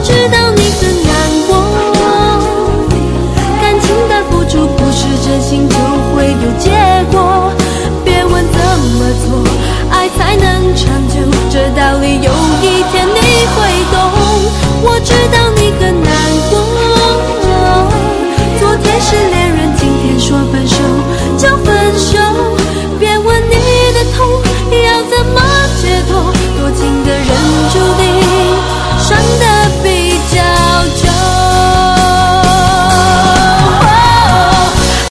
知道你很难过，感情的付出不是真心就会有结果，别问怎么做爱才能长久，这道理有一天你会懂。我知道你很难过，昨天是恋人，今天说分手。